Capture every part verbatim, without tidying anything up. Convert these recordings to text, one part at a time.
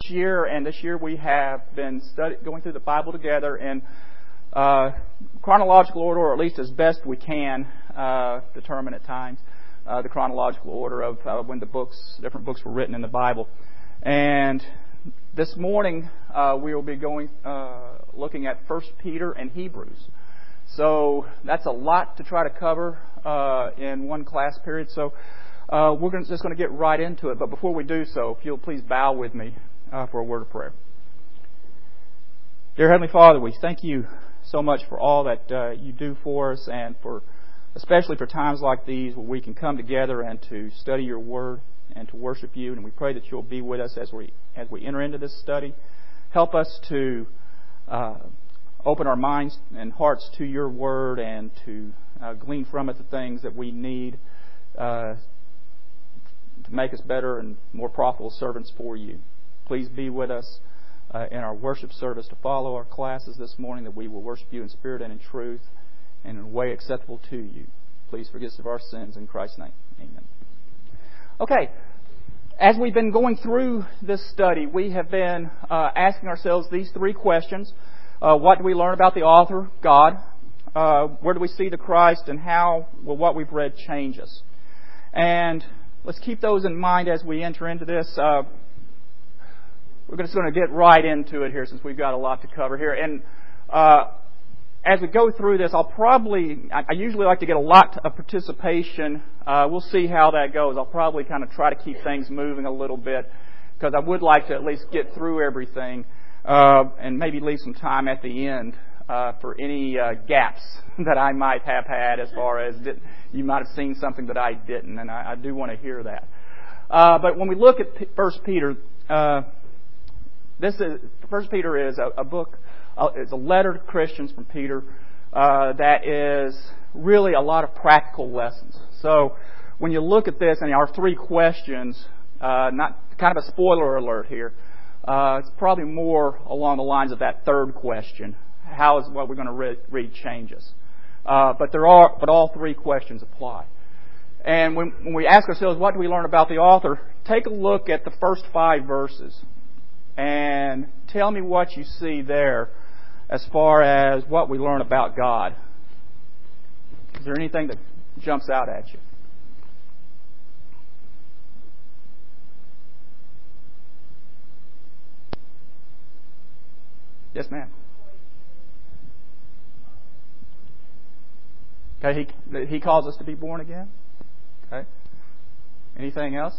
year, and this year we have been study, going through the Bible together in uh, chronological order, or at least as best we can uh, determine at times uh, the chronological order of uh, when the books, different books were written in the Bible. And this morning uh, we will be going uh, looking at First Peter and Hebrews. So that's a lot to try to cover uh, in one class period. So uh, we're gonna, just going to get right into it. But before we do so, if you'll please bow with me uh, for a word of prayer. Dear Heavenly Father, we thank you so much for all that uh, you do for us, and for especially for times like these where we can come together and to study your Word and to worship you. And we pray that you'll be with us as we as we enter into this study. Help us to uh, open our minds and hearts to your Word and to uh, glean from it the things that we need uh, to make us better and more profitable servants for you. Please be with us uh, in our worship service to follow our classes this morning, that we will worship you in spirit and in truth and in a way acceptable to you. Please forgive us of our sins in Christ's name. Amen. Okay. As we've been going through this study, we have been uh, asking ourselves these three questions. Uh, what do we learn about the author, God? Uh, where do we see the Christ? And how will what we've read change us? And let's keep those in mind as we enter into this. Uh, we're just going to get right into it here, since we've got a lot to cover here. And uh, as we go through this, I'll probably, I usually like to get a lot of participation. Uh, we'll see how that goes. I'll probably kind of try to keep things moving a little bit, because I would like to at least get through everything uh, and maybe leave some time at the end uh, for any uh, gaps that I might have had, as far as did, you might have seen something that I didn't, and I, I do want to hear that. Uh, but when we look at First Peter, uh, this is First Peter is a, a book. Uh, it's a letter to Christians from Peter uh, that is really a lot of practical lessons. So when you look at this and our three questions, uh, not kind of a spoiler alert here, uh, it's probably more along the lines of that third question: how is what we're going to read, read change us? Uh, but there are, but all three questions apply. And when, when we ask ourselves, what do we learn about the author? Take a look at the first five verses and tell me what you see there as far as what we learn about God. Is there anything that jumps out at you? Yes, ma'am. Okay, he he calls us to be born again. Okay. Anything else?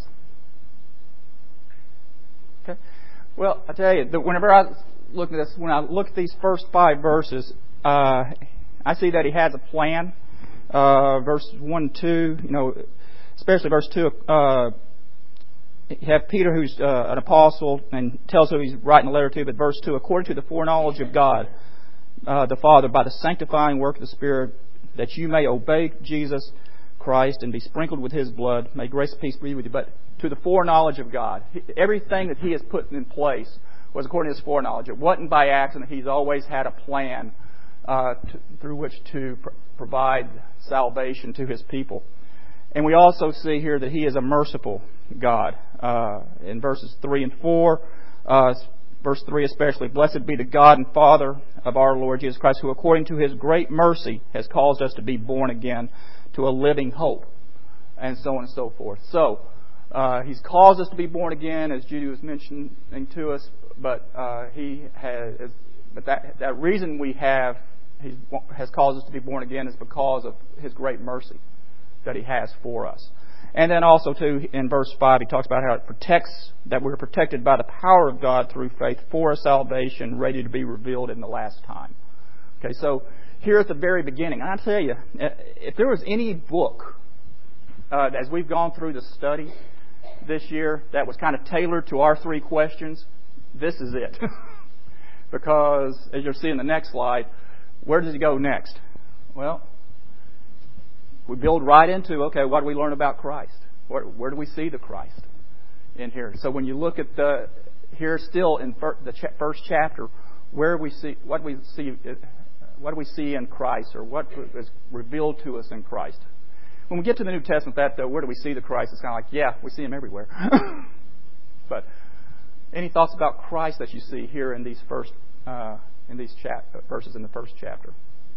Okay. Well, I tell you, whenever I look at this, when I look at these first five verses, uh, I see that he has a plan. Uh, verses one and two, you know, especially verse two, uh, you have Peter, who's uh, an apostle, and tells who he's writing a letter to. But verse two, according to the foreknowledge of God, uh, the Father, by the sanctifying work of the Spirit, that you may obey Jesus Christ and be sprinkled with His blood. May grace and peace be with you. But to the foreknowledge of God, everything that He has put in place was according to His foreknowledge. It wasn't by accident. He's always had a plan uh, to, through which to pr- provide salvation to His people. And we also see here that He is a merciful God. Uh, in verses three and four, uh, verse three especially, blessed be the God and Father of our Lord Jesus Christ, who according to His great mercy has caused us to be born again to a living hope, and so on and so forth. So, uh, He's caused us to be born again, as Judy was mentioning to us, but uh, He has, but that that reason we have He has caused us to be born again is because of His great mercy that He has for us. And then also too, in verse five, he talks about how it protects, that we're protected by the power of God through faith for a salvation ready to be revealed in the last time. Okay, so here at the very beginning, I tell you, if there was any book uh, as we've gone through the study this year that was kind of tailored to our three questions, this is it. Because as you'll see in the next slide, where does he go next? Well, we build right into, okay, what do we learn about Christ? Where, where do we see the Christ in here? So when you look at the here still in the first chapter, where we see what we see, what do we see in Christ, or what is revealed to us in Christ? When we get to the New Testament, that though, where do we see the Christ? It's kind of like, yeah, we see Him everywhere. But Any thoughts about Christ that you see here in these first uh, in these chap- verses in the first chapter?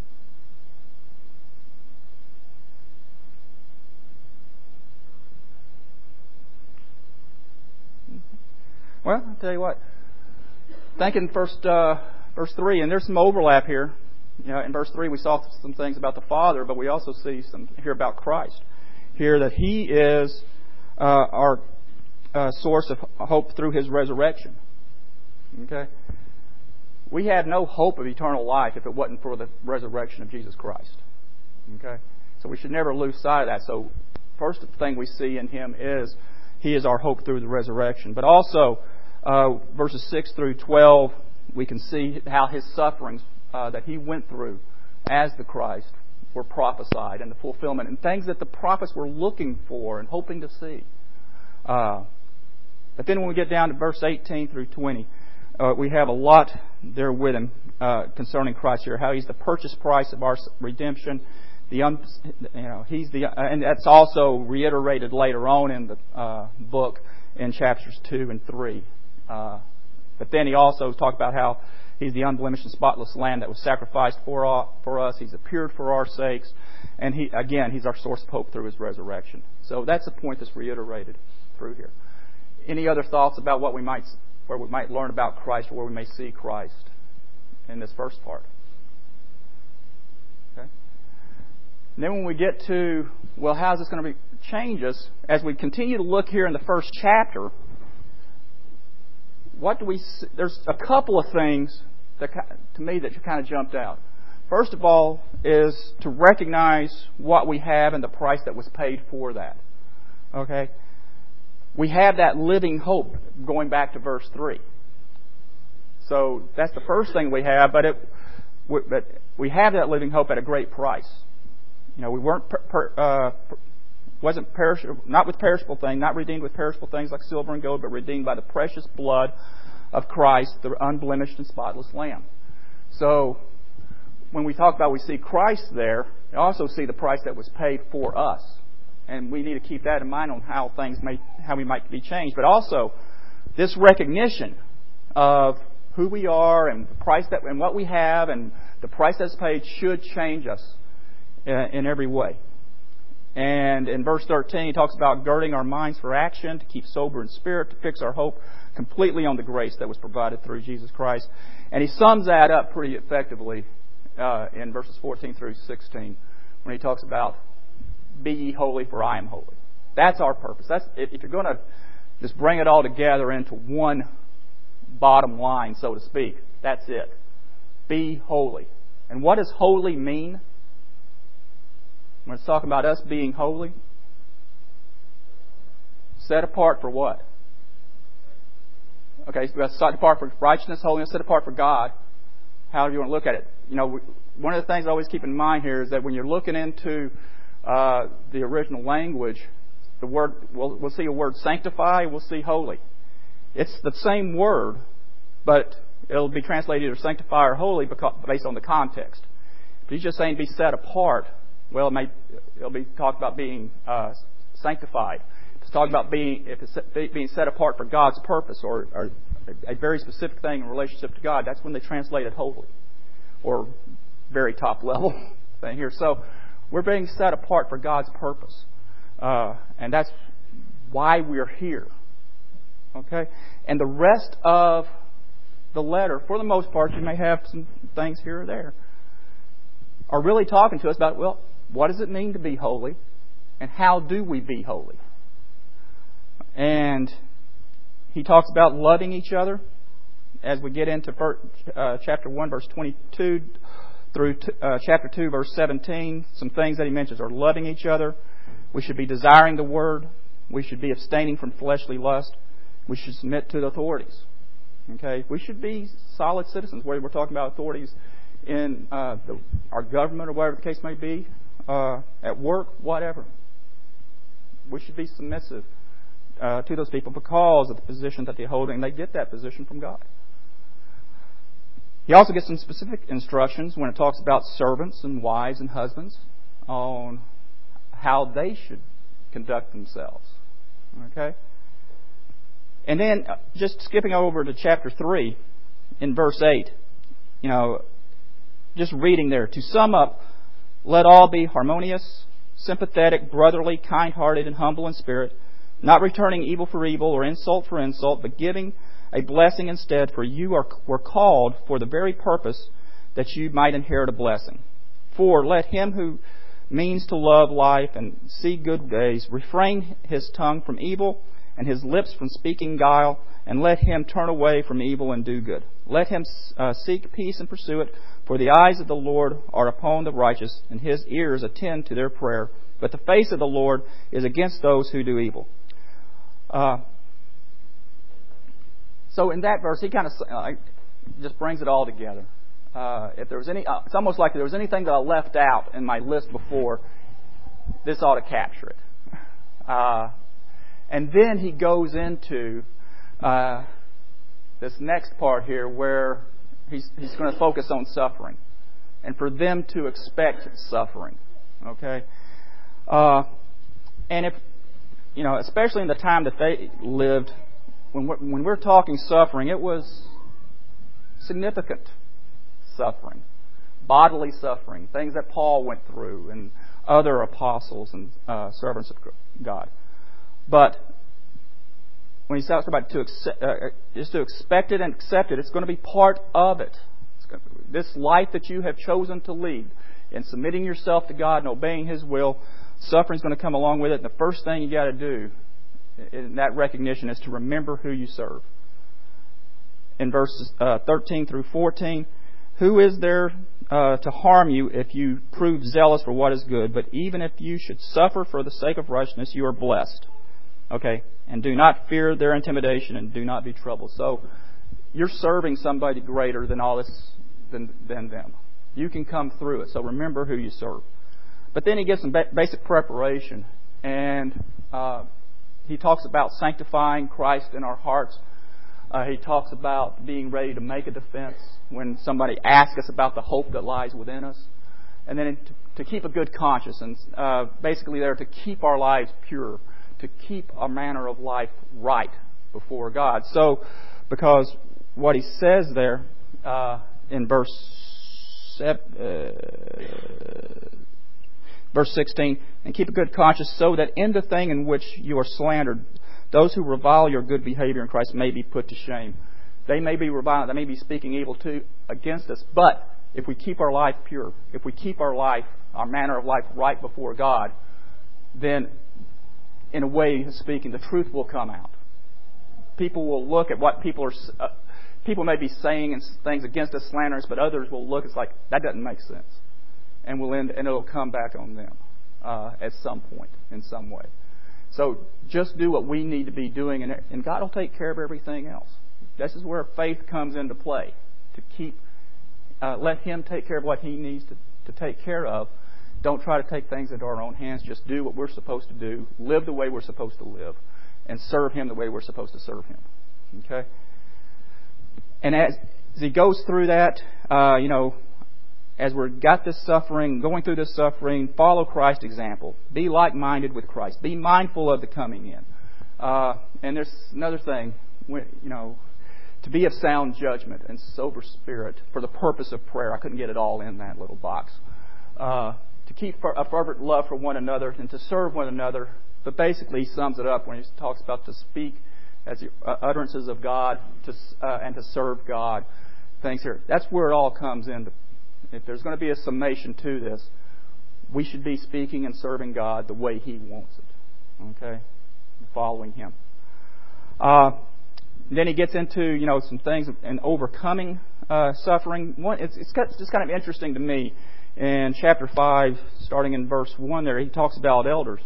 Well, I'll tell you what. Thinking first uh, verse three, and there's some overlap here. You know, in verse three, we saw some things about the Father, but we also see some here about Christ. Here that He is uh, our uh, source of hope through His resurrection. Okay, we had no hope of eternal life if it wasn't for the resurrection of Jesus Christ. Okay, so we should never lose sight of that. So, first thing we see in Him is He is our hope through the resurrection. But also, uh, verses six through twelve, we can see how His sufferings uh, that He went through as the Christ were prophesied and the fulfillment and things that the prophets were looking for and hoping to see. Uh, but then when we get down to verse eighteen through twenty, uh, we have a lot there with Him uh, concerning Christ here, how He's the purchase price of our redemption. The un, you know He's the and that's also reiterated later on in the uh, book in chapters two and three. Uh, but then He also talked about how He's the unblemished and spotless Lamb that was sacrificed for all, for us. He's appeared for our sakes, and He again He's our source of hope through His resurrection. So that's a point that's reiterated through here. Any other thoughts about what we might where we might learn about Christ or where we may see Christ in this first part? Okay. And then when we get to, well, how is this going to be, change us as we continue to look here in the first chapter? What do we see? There's a couple of things that, to me, that kind of jumped out. First of all, is to recognize what we have and the price that was paid for that. Okay, we have that living hope going back to verse three. So that's the first thing we have, but it, but we have that living hope at a great price. You know, we weren't per, per, uh, wasn't perishable, not with perishable things, not redeemed with perishable things like silver and gold, but redeemed by the precious blood of Christ, the unblemished and spotless Lamb. So, when we talk about we see Christ there, we also see the price that was paid for us, and we need to keep that in mind on how things may, how we might be changed. But also, this recognition of who we are and the price that and what we have and the price that's paid should change us in, in every way. And in verse thirteen, he talks about girding our minds for action, to keep sober in spirit, to fix our hope completely on the grace that was provided through Jesus Christ. And he sums that up pretty effectively uh, in verses fourteen through sixteen when he talks about, be ye holy, for I am holy. That's our purpose. That's if you're going to just bring it all together into one bottom line, so to speak, that's it. Be holy. And what does holy mean? When it's talking about us being holy, set apart for what? Okay, so set apart for righteousness, holiness, set apart for God. However you want to look at it. You know, one of the things I always keep in mind here is that when you're looking into uh, the original language, the word we'll, we'll see a word sanctify, we'll see holy. It's the same word, but it'll be translated either sanctify or holy because, based on the context. If he's just saying be set apart, well, it may, it'll be talked about being uh, sanctified. If it's talking about being if it's being set apart for God's purpose or, or a very specific thing in relationship to God, that's when they translate it holy or very top level thing here. So we're being set apart for God's purpose, uh, and that's why we're here. Okay, and the rest of the letter, for the most part, you may have some things here or there, are really talking to us about, well, what does it mean to be holy? And how do we be holy? And he talks about loving each other as we get into uh, chapter one, verse twenty-two through t- uh, chapter two, verse seventeen. Some things that he mentions are loving each other. We should be desiring the Word. We should be abstaining from fleshly lust. We should submit to the authorities. Okay, we should be solid citizens. Whether we're talking about authorities in uh, the, our government or whatever the case may be, uh, at work, whatever. We should be submissive uh, to those people because of the position that they hold, and they get that position from God. He also gets some specific instructions when it talks about servants and wives and husbands on how they should conduct themselves. Okay? And then just skipping over to chapter three in verse eight, you know, just reading there. To sum up, let all be harmonious, sympathetic, brotherly, kind-hearted, and humble in spirit, not returning evil for evil or insult for insult, but giving a blessing instead, for you are were called for the very purpose that you might inherit a blessing. For let him who means to love life and see good days refrain his tongue from evil and his lips from speaking guile, and let him turn away from evil and do good. Let him uh, seek peace and pursue it, for the eyes of the Lord are upon the righteous, and his ears attend to their prayer. But the face of the Lord is against those who do evil. Uh, so in that verse, he kind of uh, just brings it all together. Uh, if there was any, uh, it's almost like if there was anything that I left out in my list before, this ought to capture it. Uh, and then he goes into uh, this next part here where he's, he's going to focus on suffering, and for them to expect suffering. Okay, uh, and if you know, especially in the time that they lived, when we're, when we're talking suffering, it was significant suffering, bodily suffering, things that Paul went through and other apostles and uh, servants of God. But when he talks about to accept, uh, just to expect it and accept it, it's going to be part of it. It's going to, this life that you have chosen to lead, in submitting yourself to God and obeying His will, suffering's going to come along with it. And the first thing you got to do in that recognition is to remember who you serve. In verses uh, thirteen through fourteen, who is there uh, to harm you if you prove zealous for what is good? But even if you should suffer for the sake of righteousness, you are blessed. Okay, and do not fear their intimidation, and do not be troubled. So you're serving somebody greater than all this, than, than them. You can come through it. So remember who you serve. But then he gives some ba- basic preparation, and uh, he talks about sanctifying Christ in our hearts. Uh, he talks about being ready to make a defense when somebody asks us about the hope that lies within us. And then to, to keep a good conscience, and uh, basically there to keep our lives pure, to keep our manner of life right before God. So, because what he says there uh, in verse uh, verse sixteen, and keep a good conscience, so that in the thing in which you are slandered, those who revile your good behavior in Christ may be put to shame. They may be reviling, they may be speaking evil to against us, but if we keep our life pure, if we keep our life, our manner of life right before God, then in a way of speaking, the truth will come out. People will look at what people are. Uh, people may be saying and things against us, slanderous, but others will look. It's like that doesn't make sense, and will end, and it'll come back on them uh, at some point in some way. So just do what we need to be doing, and, and God will take care of everything else. This is where faith comes into play. To keep, uh, let Him take care of what He needs to, to take care of. Don't try to take things into our own hands. Just do what we're supposed to do. Live the way we're supposed to live. And serve Him the way we're supposed to serve Him. Okay? And as, as he goes through that, uh, you know, as we've got this suffering, going through this suffering, follow Christ's example. Be like-minded with Christ. Be mindful of the coming in. Uh, and there's another thing, you know, to be of sound judgment and sober spirit for the purpose of prayer. I couldn't get it all in that little box. Uh, to keep a fervent love for one another and to serve one another. But basically he sums it up when he talks about to speak as the utterances of God to, uh, and to serve God. Things here. That's where it all comes in. If there's going to be a summation to this, we should be speaking and serving God the way He wants it. Okay? Following Him. Uh, then he gets into, you know, some things in overcoming uh, suffering. One, it's, it's just kind of interesting to me. In chapter five, starting in verse one there, he talks about elders.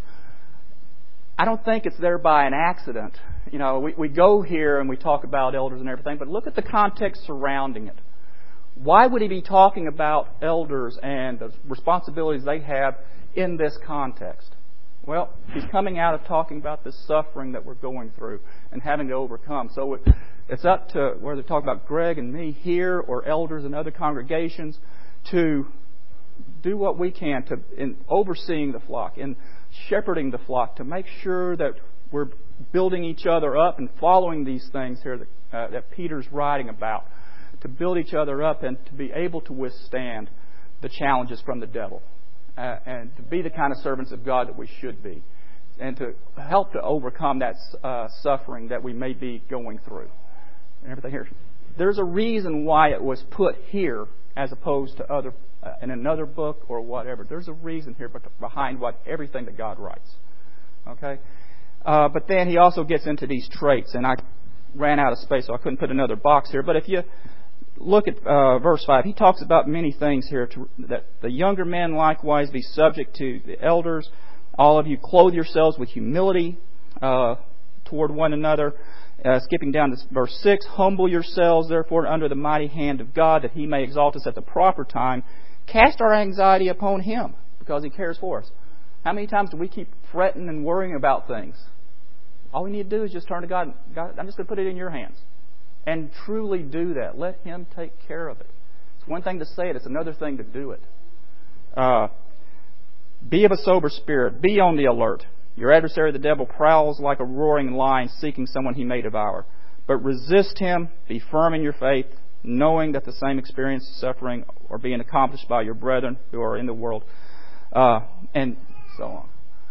I don't think it's there by an accident. You know, we, we go here and we talk about elders and everything, but look at the context surrounding it. Why would he be talking about elders and the responsibilities they have in this context? Well, he's coming out of talking about the suffering that we're going through and having to overcome. So it, it's up to whether they talk about Greg and me here or elders in other congregations to do what we can to in overseeing the flock, in shepherding the flock, to make sure that we're building each other up and following these things here that, uh, that Peter's writing about, to build each other up and to be able to withstand the challenges from the devil, uh, and to be the kind of servants of God that we should be, and to help to overcome that uh, suffering that we may be going through. And everything here. There's a reason why it was put here as opposed to other uh, in another book or whatever. There's a reason here behind what everything that God writes. Okay, uh, but then he also gets into these traits, and I ran out of space, so I couldn't put another box here. But if you look at uh, verse five, he talks about many things here. To, that the younger men likewise be subject to the elders. All of you clothe yourselves with humility uh, toward one another. Uh, skipping down to verse six, humble yourselves therefore under the mighty hand of God, that He may exalt us at the proper time. Cast our anxiety upon Him, because He cares for us. How many times do we keep fretting and worrying about things? All we need to do is just turn to God. God, I'm just going to put it in your hands. And truly do that. Let Him take care of it. It's one thing to say it. It's another thing to do it. Uh, be of a sober spirit. Be on the alert. Your adversary, the devil, prowls like a roaring lion, seeking someone he may devour. But resist him. Be firm in your faith, knowing that the same experience of suffering are being accomplished by your brethren who are in the world. Uh, and so on.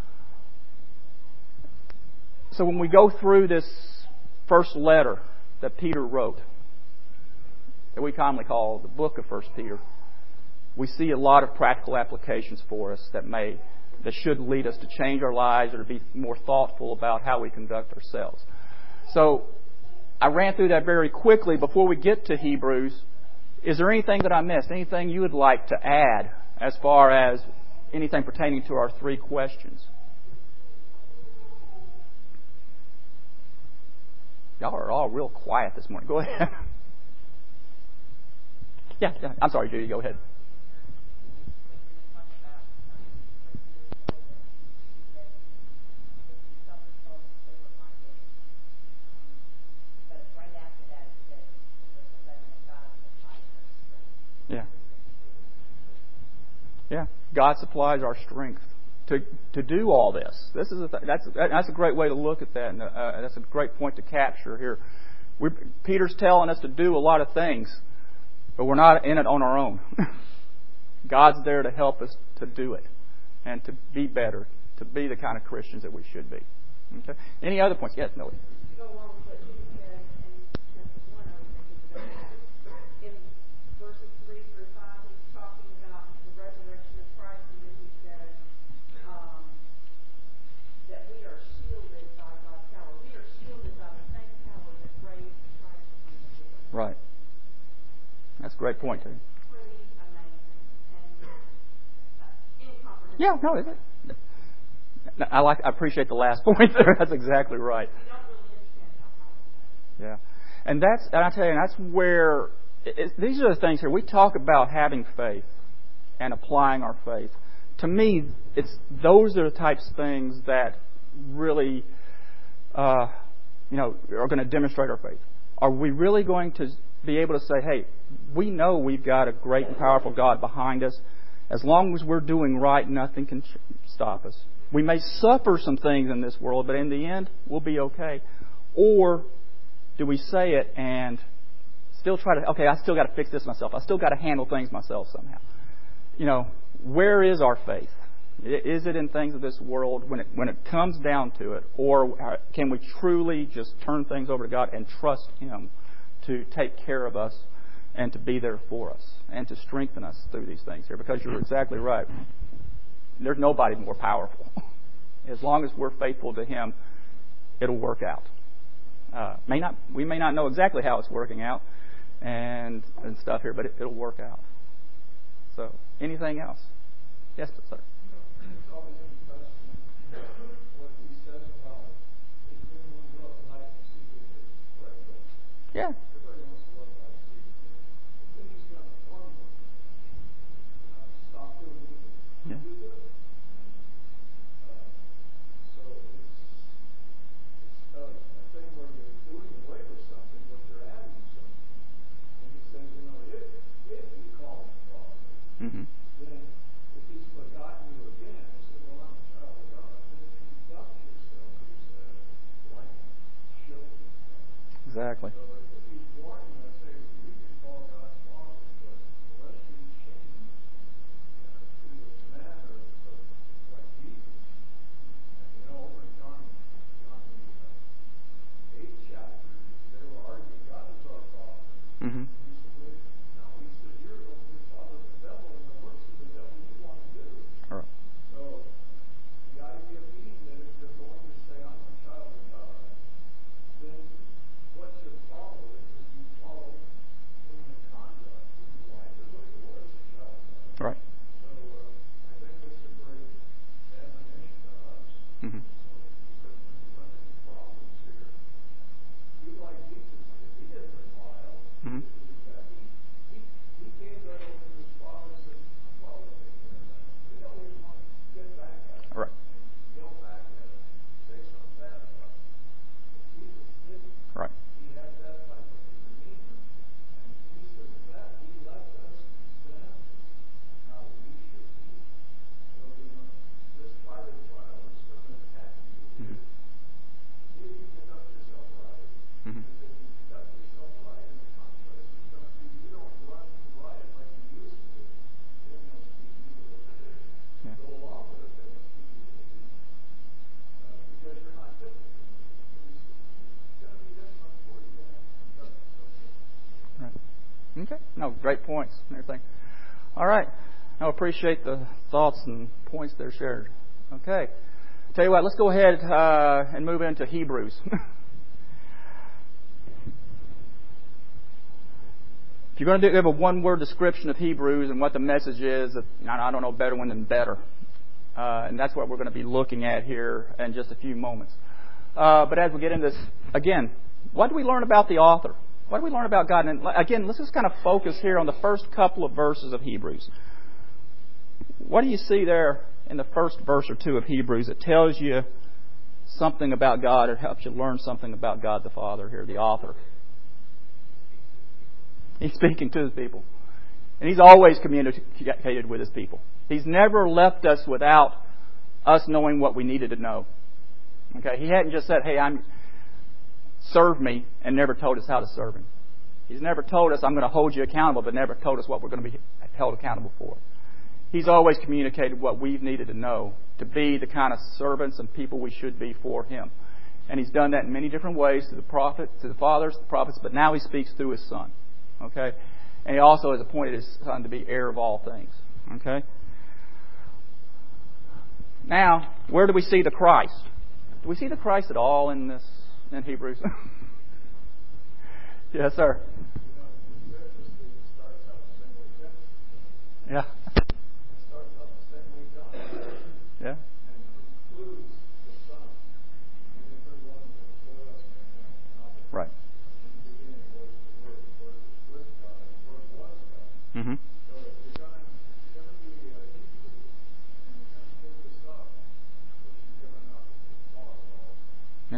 So when we go through this first letter that Peter wrote, that we commonly call the book of First Peter, we see a lot of practical applications for us that may, that should lead us to change our lives or to be more thoughtful about how we conduct ourselves. So I ran through that very quickly. Before we get to Hebrews, is there anything that I missed? Anything you would like to add as far as anything pertaining to our three questions? Y'all are all real quiet this morning. Go ahead. yeah, yeah. I'm sorry, Judy. Go ahead. Yeah. Yeah. God supplies our strength to to do all this. This is a th- that's that's a great way to look at that, and uh, that's a great point to capture here. We're, Peter's telling us to do a lot of things, but we're not in it on our own. God's there to help us to do it and to be better, to be the kind of Christians that we should be. Okay. Any other points? Yes, Millie. Go along with what you said in chapter one, I was thinking about in verses three through five, he's talking about the resurrection of Christ, and then he says um, that we are shielded by God's power. We are shielded by the same power that raised Christ from the dead. Right. That's a great point, too. Pretty amazing and uh, incomprehensible. Yeah, no, is it? I like. I appreciate the last point there. That's exactly right. We don't really understand how powerful. Yeah, and that's. And I tell you, that's where it, these are the things here. We talk about having faith and applying our faith. To me, it's those are the types of things that really, uh, you know, are going to demonstrate our faith. Are we really going to be able to say, "Hey, we know we've got a great and powerful God behind us. As long as we're doing right, nothing can stop us. We may suffer some things in this world, but in the end, we'll be okay." Or do we say it and still try to, okay, I still got to fix this myself. I still got to handle things myself somehow. You know, where is our faith? Is it in things of this world when it, when it comes down to it? Or can we truly just turn things over to God and trust Him to take care of us and to be there for us and to strengthen us through these things here? Because you're exactly right. There's nobody more powerful. As long as we're faithful to Him, it'll work out. Uh, may not we may not know exactly how it's working out and and stuff here, but it, it'll work out. So, anything else? Yes, sir. Yeah. Yeah. Mm-hmm. Then, if He's forgotten you again, He said, "Well, I'm a child of God. Then conduct yourself," He said, No, great points and everything. All right. I appreciate the thoughts and points that are shared. Okay. Tell you what, let's go ahead uh, and move into Hebrews. If you're going to give a one-word description of Hebrews and what the message is, I don't know a better one than better. Uh, and that's what we're going to be looking at here in just a few moments. Uh, but as we get into this, again, what do we learn about the author? What do we learn about God? And again, let's just kind of focus here on the first couple of verses of Hebrews. What do you see there in the first verse or two of Hebrews that tells you something about God or helps you learn something about God the Father here, the author? He's speaking to His people. And He's always communicated with His people. He's never left us without us knowing what we needed to know. Okay? He hadn't just said, hey, I'm serve me, and never told us how to serve Him. He's never told us, I'm going to hold you accountable, but never told us what we're going to be held accountable for. He's always communicated what we've needed to know to be the kind of servants and people we should be for Him. And He's done that in many different ways to the prophet, to the fathers, the prophets, but now He speaks through His Son. Okay? And He also has appointed His Son to be heir of all things. Okay? Now, where do we see the Christ? Do we see the Christ at all in this, in Hebrews? Yes, sir. Yeah. Yeah. Right. Mm-hmm. Yeah.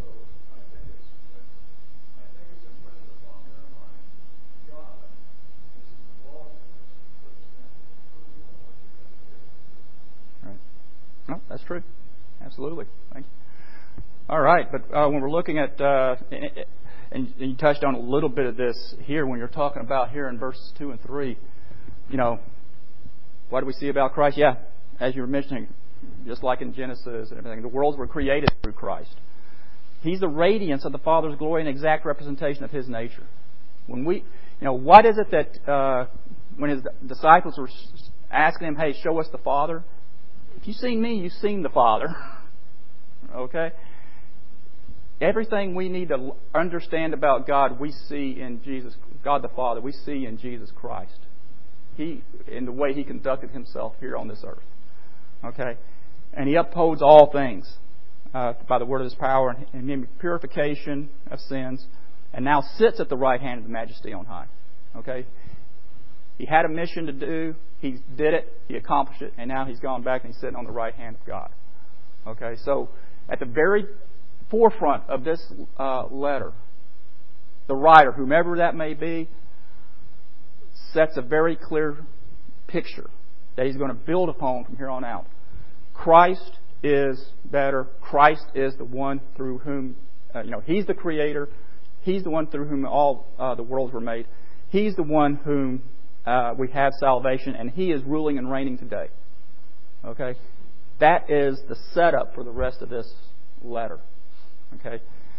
Right. No, that's true. Absolutely. Thank you. All right, but uh, when we're looking at, uh, and you touched on a little bit of this here when you're talking about here in verses two and three, you know, what do we see about Christ? Yeah, as you were mentioning, just like in Genesis and everything, the worlds were created through Christ. He's the radiance of the Father's glory and exact representation of His nature. When we, you know, what is it that uh, when His disciples were asking Him, hey, show us the Father? If you've seen me, you've seen the Father. Okay? Everything we need to understand about God, we see in Jesus, God the Father, we see in Jesus Christ. He, in the way He conducted Himself here on this earth. Okay? And He upholds all things uh, by the word of His power and in purification of sins, and now sits at the right hand of the Majesty on high. Okay? He had a mission to do. He did it. He accomplished it. And now He's gone back and He's sitting on the right hand of God. Okay? So, at the very forefront of this uh, letter, the writer, whomever that may be, sets a very clear picture that he's going to build upon from here on out. Christ is better. Christ is the one through whom, uh, you know, He's the Creator. He's the one through whom all uh, the worlds were made. He's the one whom uh, we have salvation, and He is ruling and reigning today. Okay? That is the setup for the rest of this letter. Okay?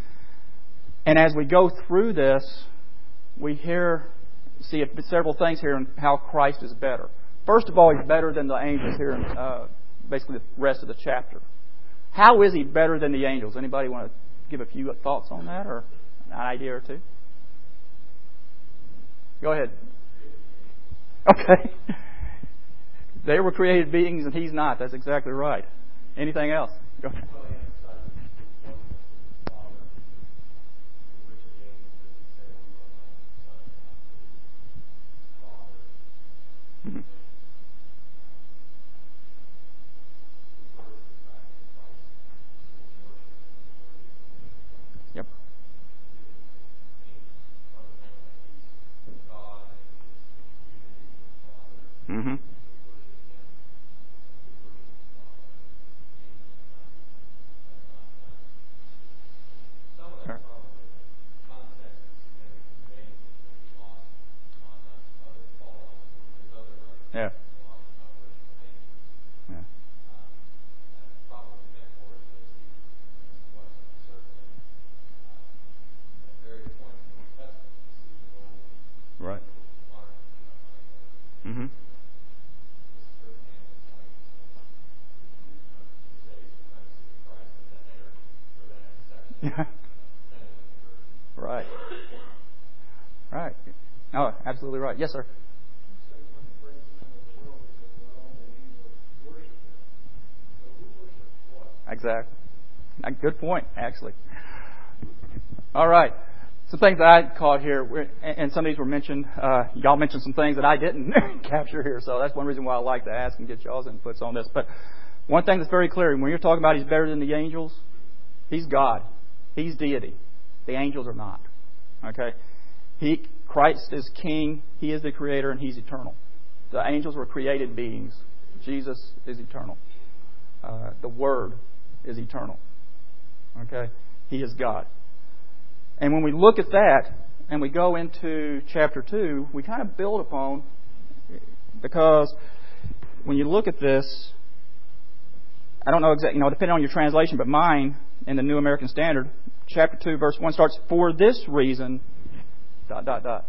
And as we go through this, we hear, see several things here on how Christ is better. First of all, He's better than the angels here in uh, basically the rest of the chapter. How is He better than the angels? Anybody want to give a few thoughts on that or an idea or two? Go ahead. Okay. They were created beings and He's not. That's exactly right. Anything else? Go ahead. Mm-hmm. Yep. Mm-hmm. Yeah. Yeah. Right. Absolutely right. Yes, sir. Exactly. Good point, actually. All right. Some things that I caught here, and some of these were mentioned. Uh, y'all mentioned some things that I didn't capture here, so that's one reason why I like to ask and get y'all's inputs on this. But one thing that's very clear, when you're talking about He's better than the angels, He's God. He's deity. The angels are not. Okay? He, Christ is King. He is the Creator, and He's eternal. The angels were created beings. Jesus is eternal. Uh, the Word is eternal. Okay? He is God. And when we look at that and we go into chapter two, we kind of build upon, because when you look at this, I don't know exactly, you know, depending on your translation, but mine in the New American Standard, chapter two, verse one starts, for this reason, dot, dot, dot.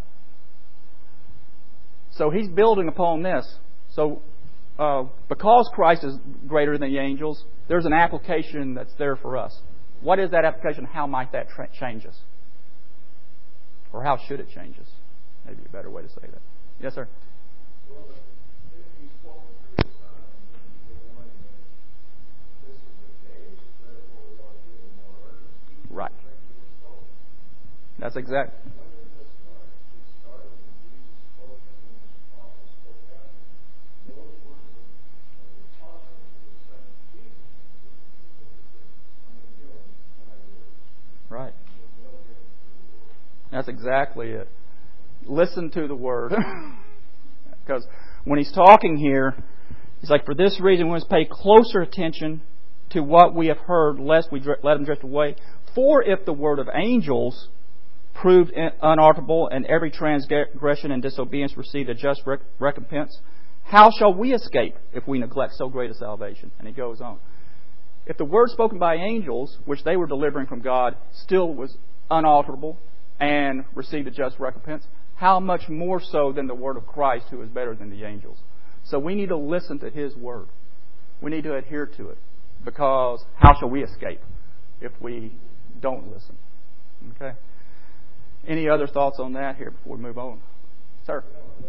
So he's building upon this. So uh, because Christ is greater than the angels, there's an application that's there for us. What is that application? How might that tra- change us? Or how should it change us? Maybe a better way to say that. Yes, sir? Well, if He's spoken through His Son, the one that this is the case, therefore we ought to give Him more urgency. Right. That's exact. When did this start? It started when Jesus spoke and when His apostles spoke after Him. Those words of, of the apostles were said to Jesus. I'm going to give Him my words. Right. That's exactly it. Listen to the Word. Because when he's talking here, he's like, for this reason, we must pay closer attention to what we have heard, lest we let them drift away. For if the word of angels proved unalterable, and every transgression and disobedience received a just rec- recompense, how shall we escape if we neglect so great a salvation? And he goes on. If the word spoken by angels, which they were delivering from God, still was unalterable and received a just recompense, how much more so than the word of Christ, who is better than the angels? So we need to listen to His word. We need to adhere to it, because how shall we escape if we don't listen? Okay. Any other thoughts on that here before we move on? Sir?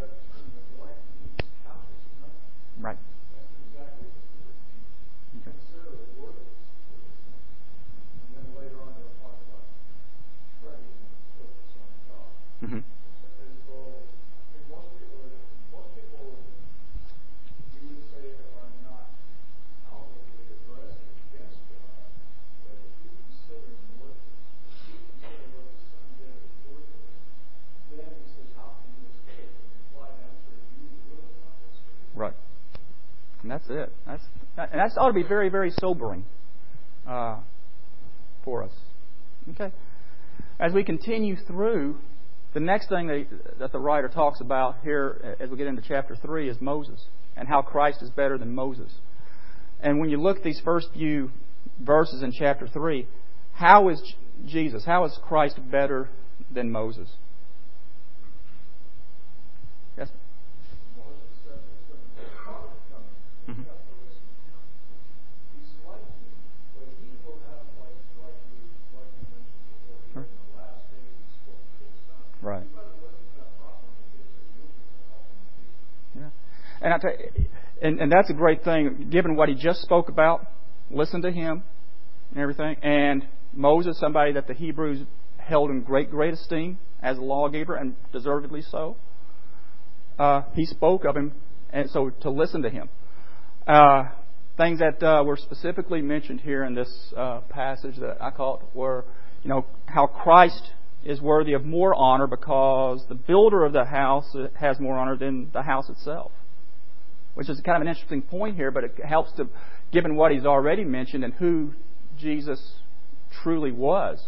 Right. Okay. Mm-hmm. Right. And that's it. That's and that ought to be very, very sobering uh, for us. Okay. As we continue through, the next thing that, that the writer talks about here, as we get into chapter three, is Moses and how Christ is better than Moses. And when you look at these first few verses in chapter three, how is Jesus, how is Christ better than Moses? Yes. Mm-hmm. Sure. Right. Yeah. And I tell you, and, and that's a great thing, given what he just spoke about. Listen to him and everything. And Moses, somebody that the Hebrews held in great, great esteem as a lawgiver, and deservedly so. Uh, he spoke of him, and so to listen to him. Uh, things that uh, were specifically mentioned here in this uh, passage that I caught were, you know, how Christ is worthy of more honor because the builder of the house has more honor than the house itself. Which is kind of an interesting point here, but it helps to, given what he's already mentioned and who Jesus truly was.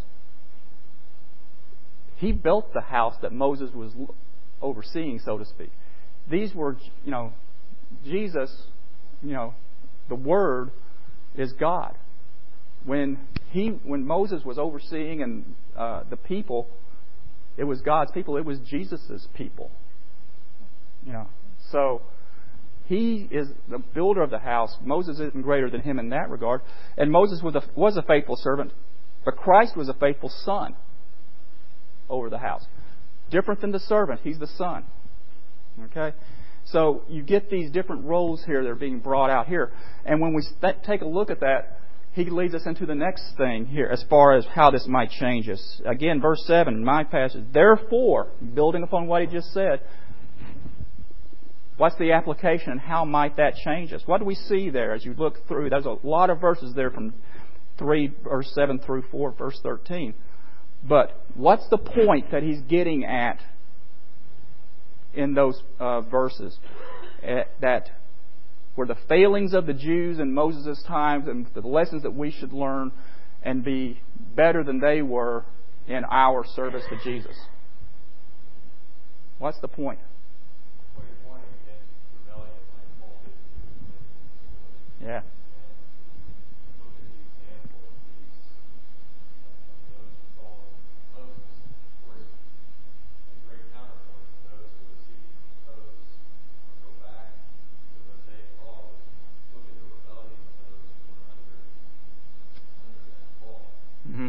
He built the house that Moses was overseeing, so to speak. These were, you know, Jesus, you know, the Word is God. When he, when Moses was overseeing and uh, the people, it was God's people. It was Jesus's people. You know, so he is the builder of the house. Moses isn't greater than him in that regard. And Moses was a, was a faithful servant, but Christ was a faithful son over the house. Different than the servant. He's the son. Okay? So you get these different roles here that are being brought out here. And when we st- take a look at that, he leads us into the next thing here as far as how this might change us. Again, verse seven in my passage. Therefore, building upon what he just said, what's the application and how might that change us? What do we see there as you look through? There's a lot of verses there from three, verse seven through four, verse thirteen. But what's the point that he's getting at in those uh, verses? Uh, that were the failings of the Jews in Moses' times and the lessons that we should learn and be better than they were in our service to Jesus. What's the point? Yeah. Mm-hmm.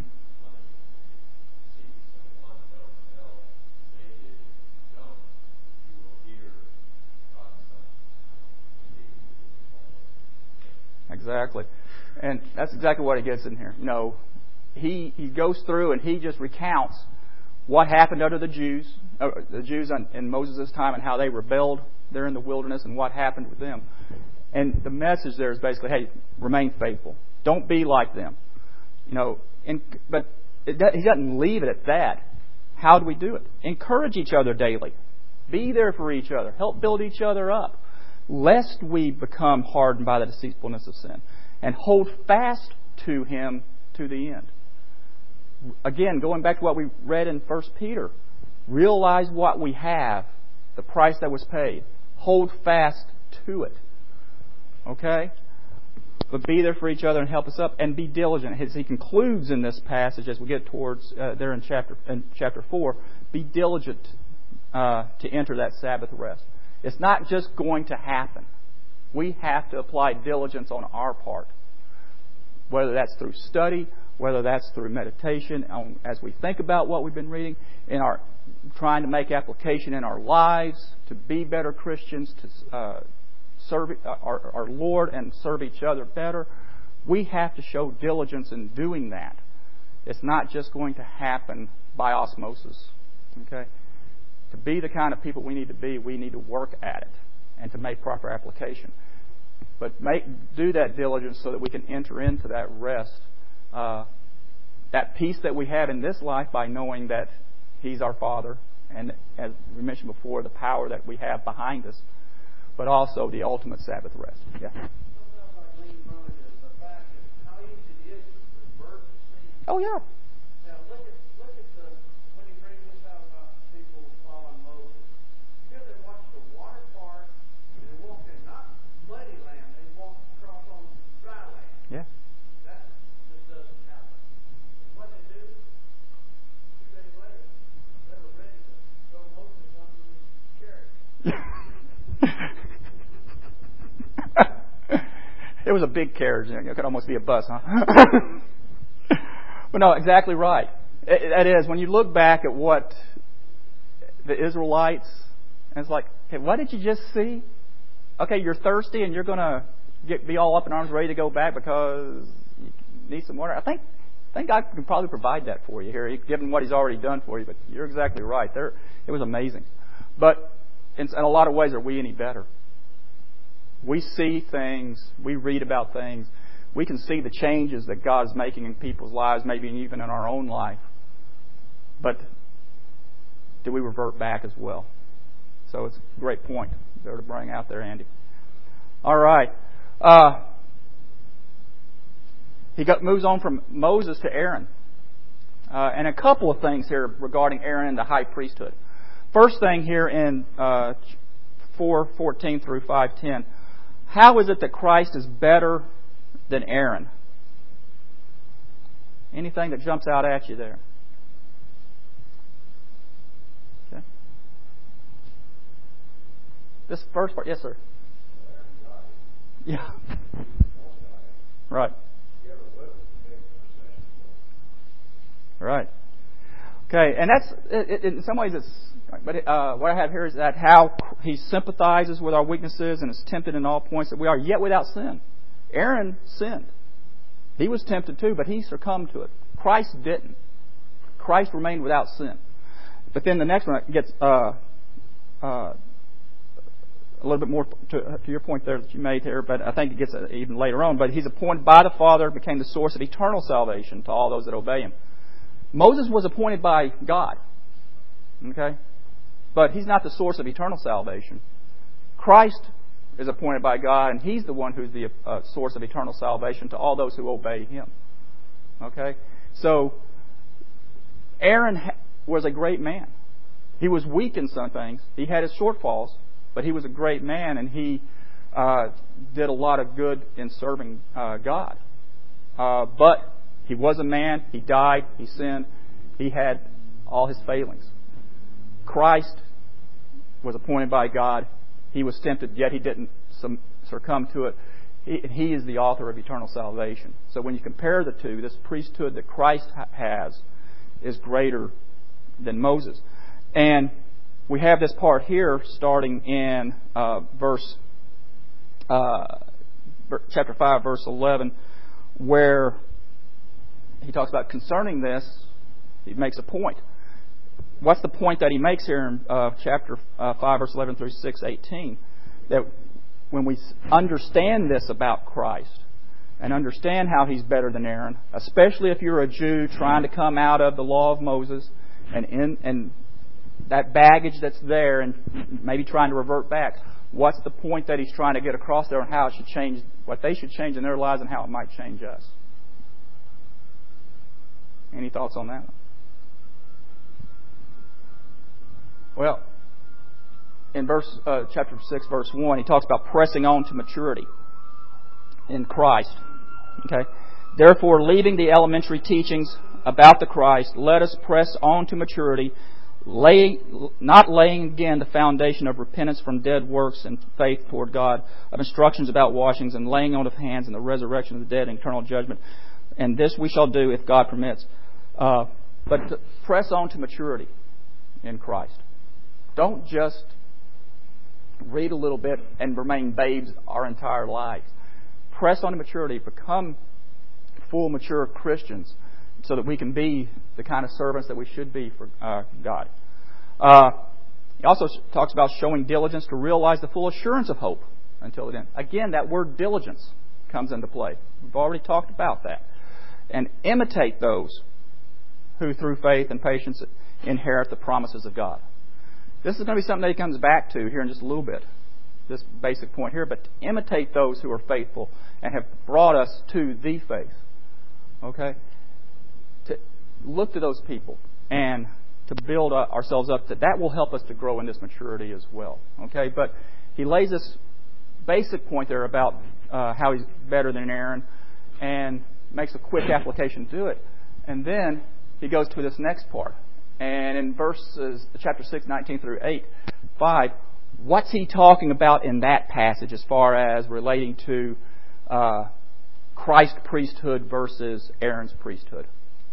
Exactly. And that's exactly what he gets in here. You know, he he goes through and he just recounts what happened under the Jews, uh, the Jews in, in Moses' time and how they rebelled there in the wilderness and what happened with them. And the message there is basically, hey, remain faithful. Don't be like them. You know, in, but it, he doesn't leave it at that. How do we do it? Encourage each other daily. Be there for each other. Help build each other up, lest we become hardened by the deceitfulness of sin. And hold fast to Him to the end. Again, going back to what we read in First Peter. Realize what we have, the price that was paid. Hold fast to it. Okay? But be there for each other and help us up, and be diligent. As he concludes in this passage, as we get towards uh, there in chapter in chapter four, be diligent uh, to enter that Sabbath rest. It's not just going to happen. We have to apply diligence on our part, whether that's through study, whether that's through meditation, on, as we think about what we've been reading, in our trying to make application in our lives to be better Christians, to uh, serve our, our Lord and serve each other better. We have to show diligence in doing that. It's not just going to happen by osmosis. Okay? To be the kind of people we need to be, we need to work at it and to make proper application. But make do that diligence so that we can enter into that rest, uh, that peace that we have in this life by knowing that He's our Father, and as we mentioned before, the power that we have behind us, but also the ultimate Sabbath rest. Yeah. Oh yeah. Now look at look at the when he brings this out about people following Moses. Here they watched the water part and they walked in not muddy land, they walked across on dry land. Yeah. That just doesn't happen. And what they do, two days later, they were ready to throw Moses under the chariot. It was a big carriage. It could almost be a bus, huh? But no, exactly right. That is, when you look back at what the Israelites, and it's like, hey, what did you just see? Okay, you're thirsty and you're going to get be all up in arms ready to go back because you need some water. I think I think I can probably provide that for you here, given what He's already done for you. But you're exactly right. There, it was amazing. But in, in a lot of ways, are we any better? We see things, we read about things, we can see the changes that God is making in people's lives, maybe even in our own life. But do we revert back as well? So it's a great point there to bring out there, Andy. All right. Uh, he got, moves on from Moses to Aaron. Uh, and a couple of things here regarding Aaron and the high priesthood. First thing here in uh, four fourteen through five ten. How is it that Christ is better than Aaron? Anything that jumps out at you there? Okay. This first part, yes, sir. Yeah. Right. Right. Okay, and that's it, it, in some ways it's But uh, what I have here is that how he sympathizes with our weaknesses and is tempted in all points that we are, yet without sin. Aaron sinned. He was tempted too, but he succumbed to it. Christ didn't. Christ remained without sin. But then the next one gets uh, uh, a little bit more to, to your point there that you made there, but I think it gets even later on. But he's appointed by the Father, became the source of eternal salvation to all those that obey him. Moses was appointed by God. Okay? But he's not the source of eternal salvation. Christ is appointed by God, and he's the one who's the uh, source of eternal salvation to all those who obey him. Okay? So, Aaron ha- was a great man. He was weak in some things. He had his shortfalls, but he was a great man, and he uh, did a lot of good in serving uh, God. Uh, but he was a man. He died. He sinned. He had all his failings. Christ was appointed by God. He was tempted, yet he didn't succumb to it. He, he is the author of eternal salvation. So when you compare the two, this priesthood that Christ has is greater than Moses. And we have this part here starting in uh, verse uh, chapter five, verse eleven, where he talks about concerning this. He makes a point. What's the point that he makes here in uh, chapter uh, five, verse eleven through six eighteen? That when we understand this about Christ and understand how he's better than Aaron, especially if you're a Jew trying to come out of the law of Moses and in and that baggage that's there and maybe trying to revert back, what's the point that he's trying to get across there and how it should change, what they should change in their lives and how it might change us? Any thoughts on that? Well, in verse uh, chapter six, verse one, he talks about pressing on to maturity in Christ. Okay, therefore, leaving the elementary teachings about the Christ, let us press on to maturity, lay, not laying again the foundation of repentance from dead works and faith toward God, of instructions about washings and laying on of hands and the resurrection of the dead and eternal judgment. And this we shall do if God permits. Uh, but to press on to maturity in Christ. Don't just read a little bit and remain babes our entire lives. Press on to maturity. Become full, mature Christians so that we can be the kind of servants that we should be for uh, God. Uh, he also talks about showing diligence to realize the full assurance of hope until the end. Again, that word diligence comes into play. We've already talked about that. And imitate those who through faith and patience inherit the promises of God. This is going to be something that he comes back to here in just a little bit, this basic point here. But to imitate those who are faithful and have brought us to the faith. Okay? To look to those people and to build ourselves up. That that will help us to grow in this maturity as well. Okay? But he lays this basic point there about uh, how he's better than Aaron and makes a quick application to it. And then he goes to this next part. And in verses, chapter six, nineteen through eight, five, what's he talking about in that passage as far as relating to uh, Christ's priesthood versus Aaron's priesthood?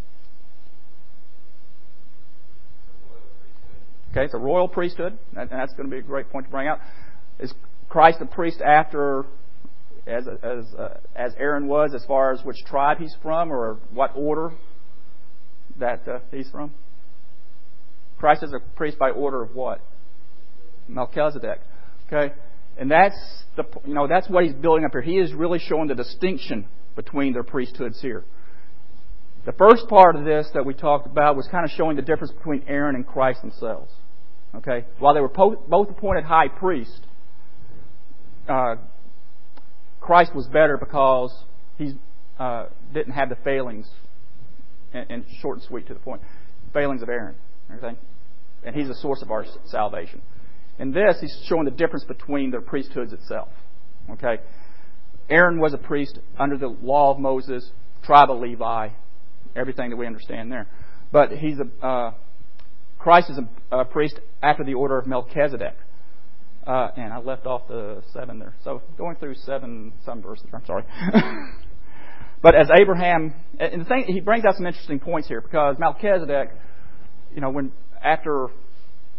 Okay, it's a royal priesthood, and that's going to be a great point to bring out. Is Christ a priest after, as as uh, as Aaron was, as far as which tribe he's from or what order that uh, he's from? Christ is a priest by order of what? Melchizedek. Okay, and that's the you know that's what he's building up here. He is really showing the distinction between their priesthoods here. The first part of this that we talked about was kind of showing the difference between Aaron and Christ themselves. Okay, while they were both appointed high priest, uh, Christ was better because he uh, didn't have the failings, and, and short and sweet to the point, failings of Aaron. Everything, and he's the source of our salvation. In this, he's showing the difference between their priesthoods itself. Okay, Aaron was a priest under the law of Moses, tribe of Levi, everything that we understand there. But he's a uh, Christ is a, a priest after the order of Melchizedek. Uh, and I left off the seven there. So going through seven, some verses. I'm sorry. But as Abraham, and the thing, he brings out some interesting points here because Melchizedek. You know, when after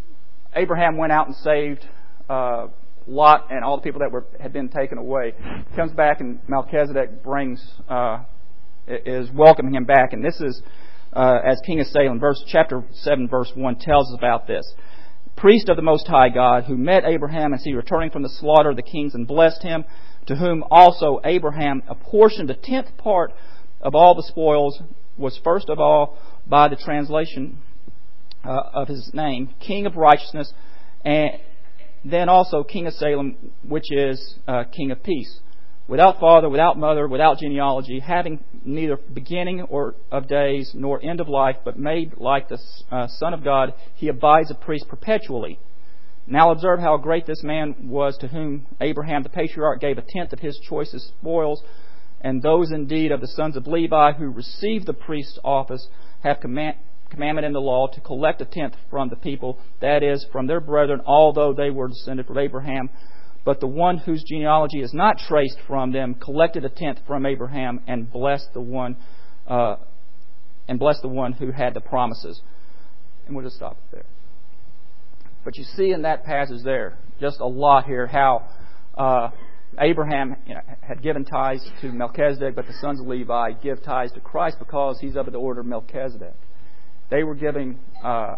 Abraham went out and saved uh, Lot and all the people that were had been taken away. He comes back, and Melchizedek brings uh, is welcoming him back, and this is uh, as king of Salem. Verse chapter seven, verse one tells us about this. Priest of the Most High God, who met Abraham as he returning from the slaughter of the kings and blessed him, to whom also Abraham apportioned a tenth part of all the spoils, was first of all by the translation uh, of his name, King of Righteousness, and then also King of Salem, which is uh, King of Peace. Without father, without mother, without genealogy, having neither beginning or of days nor end of life, but made like the uh, Son of God, he abides a priest perpetually. Now observe how great this man was, to whom Abraham the patriarch gave a tenth of his choicest spoils, and those indeed of the sons of Levi who received the priest's office have command, commandment in the law to collect a tenth from the people, that is, from their brethren, although they were descended from Abraham. But the one whose genealogy is not traced from them collected a tenth from Abraham and blessed the one uh, and blessed the one who had the promises. And we'll just stop there. But you see in that passage there just a lot here how uh, Abraham you know, had given tithes to Melchizedek, but the sons of Levi give tithes to Christ because he's of the order of Melchizedek. They were giving. Uh,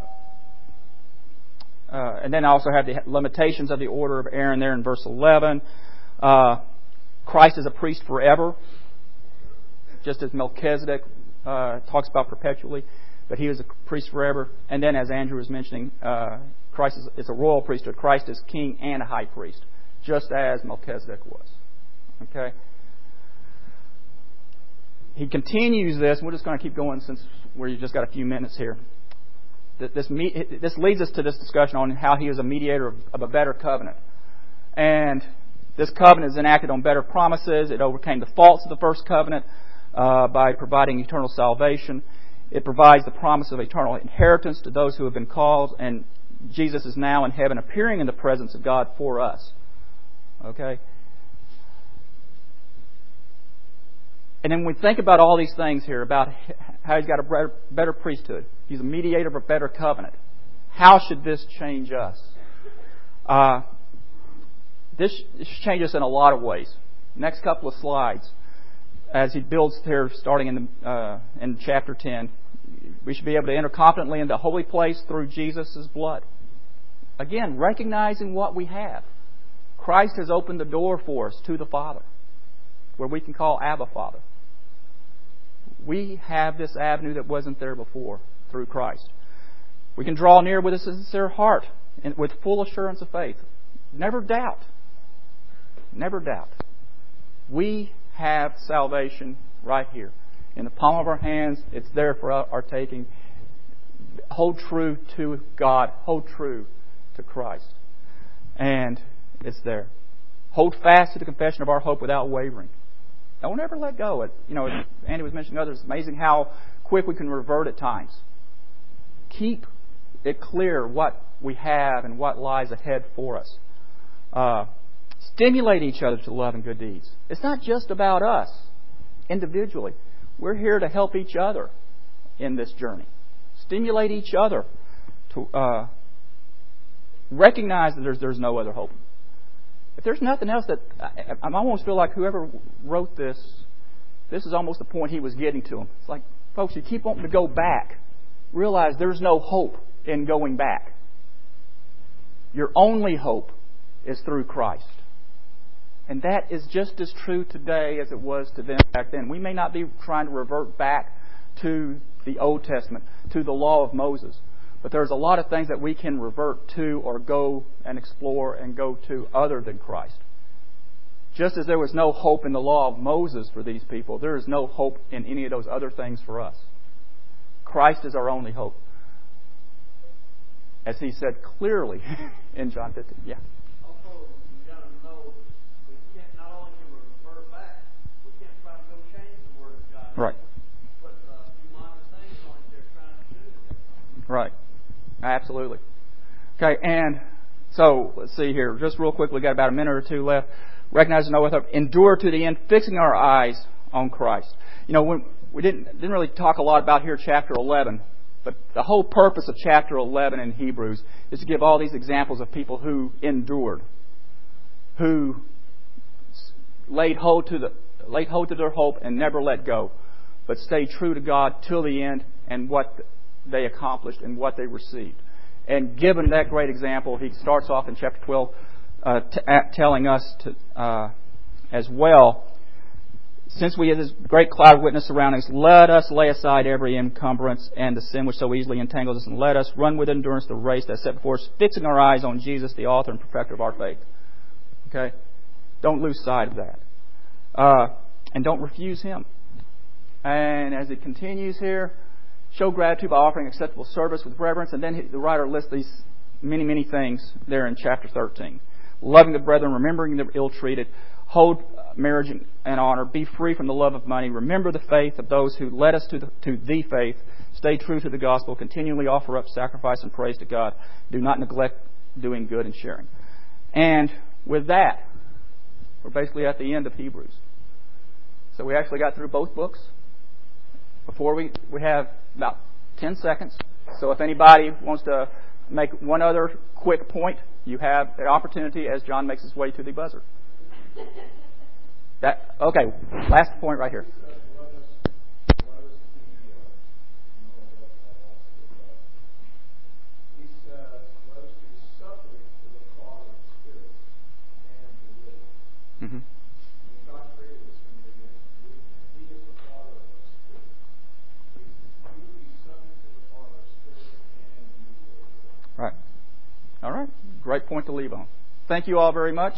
Uh, and then I also have the limitations of the order of Aaron there in verse eleven. Uh, Christ is a priest forever, just as Melchizedek uh, talks about perpetually, but he is a priest forever. And then, as Andrew was mentioning, uh, Christ is, is a royal priesthood. Christ is king and a high priest, just as Melchizedek was. Okay. He continues this, and we're just going to keep going since we've just got a few minutes here. This, this leads us to this discussion on how he is a mediator of, of a better covenant. And this covenant is enacted on better promises. It overcame the faults of the first covenant uh, by providing eternal salvation. It provides the promise of eternal inheritance to those who have been called. And Jesus is now in heaven appearing in the presence of God for us. Okay? And then we think about all these things here, about how he's got a better, better priesthood. He's a mediator of a better covenant. How should this change us? Uh, this, this should change us in a lot of ways. Next couple of slides, as he builds here, starting in, the, uh, in chapter ten, we should be able to enter confidently into the holy place through Jesus' blood. Again, recognizing what we have. Christ has opened the door for us to the Father, where we can call Abba Father. We have this avenue that wasn't there before through Christ. We can draw near with a sincere heart and with full assurance of faith. Never doubt. Never doubt. We have salvation right here. In the palm of our hands, it's there for our taking. Hold true to God. Hold true to Christ. And it's there. Hold fast to the confession of our hope without wavering. Don't ever let go. It, you know, Andy was mentioning others. It's amazing how quick we can revert at times. Keep it clear what we have and what lies ahead for us. Uh, stimulate each other to love and good deeds. It's not just about us individually. We're here to help each other in this journey. Stimulate each other to uh, recognize that there's, there's no other hope. If there's nothing else that I, I almost feel like whoever wrote this, this is almost the point he was getting to them. It's like, folks, you keep wanting to go back. Realize there's no hope in going back. Your only hope is through Christ. And that is just as true today as it was to them back then. We may not be trying to revert back to the Old Testament, to the law of Moses. But there's a lot of things that we can revert to or go and explore and go to other than Christ. Just as there was no hope in the law of Moses for these people, there is no hope in any of those other things for us. Christ is our only hope. As he said clearly in John fifteen. Yeah. Also, we got to know we can't not only can we refer back, we can't try to go change the Word of God. Right. But uh, a few minor things like they're trying to do. Right. Absolutely. Okay, and so let's see here. Just real quick, we've got about a minute or two left. Recognize and know with endure to the end, fixing our eyes on Christ. You know, when we didn't didn't really talk a lot about here chapter eleven, But the whole purpose of chapter eleven in Hebrews is to give all these examples of people who endured, who laid hold to the laid hold to their hope and never let go, but stayed true to God till the end and what they accomplished and what they received. And given that great example, he starts off in chapter twelve uh, t- at telling us to, uh, as well, since we have this great cloud of witness surrounding us, let us lay aside every encumbrance and the sin which so easily entangles us, and let us run with endurance the race that's set before us, fixing our eyes on Jesus, the author and perfecter of our faith. Okay? Don't lose sight of that. Uh, and don't refuse Him. And as it continues here, show gratitude by offering acceptable service with reverence. And then the writer lists these many, many things there in chapter thirteen. Loving the brethren, remembering the ill-treated, hold marriage and honor, be free from the love of money, remember the faith of those who led us to the, to the faith, stay true to the gospel, continually offer up sacrifice and praise to God. Do not neglect doing good and sharing. And with that, we're basically at the end of Hebrews. So we actually got through both books. Before we, we have about ten seconds. So if anybody wants to make one other quick point, you have an opportunity as John makes his way to the buzzer. That okay, last point right here. Mm-hmm. Right. All right. Great point to leave on. Thank you all very much.